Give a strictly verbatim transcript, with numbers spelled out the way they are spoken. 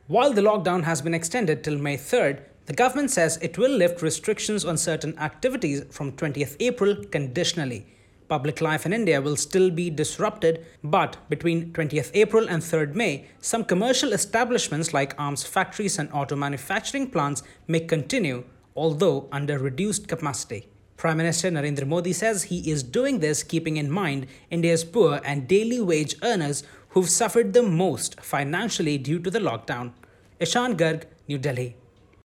While the lockdown has been extended till May third, the government says it will lift restrictions on certain activities from twentieth April conditionally. Public life in India will still be disrupted, but between twentieth April and third May, some commercial establishments like arms factories and auto manufacturing plants may continue, although under reduced capacity. Prime Minister Narendra Modi says he is doing this keeping in mind India's poor and daily wage earners who've suffered the most financially due to the lockdown. Ishan Garg, New Delhi.